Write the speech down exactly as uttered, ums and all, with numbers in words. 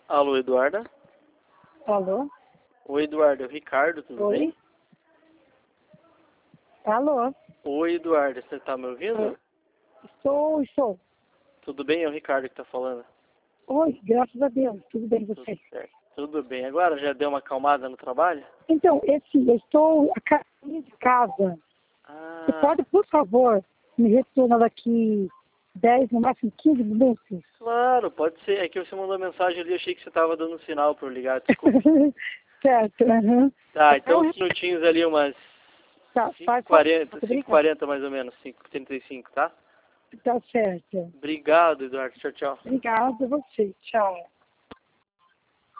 Alô, Eduarda? Alô? Oi, Eduarda. É o Ricardo, tudo Oi? bem? Alô? Oi, Eduarda. Você tá me ouvindo? Oi. Estou, estou. Tudo bem? É o Ricardo que tá falando. Oi, graças a Deus. Tudo bem com Tudo você? certo. Tudo bem. Agora já deu uma acalmada no trabalho? Então, esse, eu estou a caminho de casa. Você Ah, pode, por favor, me retornar daqui dez, no máximo quinze minutos? claro, pode ser. É que você mandou mensagem ali, eu achei que você tava dando um sinal por ligar, desculpa. Certo, aham. Tá, então Então, uns minutinhos ali, umas tá, cinco faz e quarenta, cinco e Obrigada. quarenta mais ou menos, cinco e trinta e cinco, tá? Tá certo. Obrigado, Eduardo. Tchau, tchau. Obrigada a você. Tchau.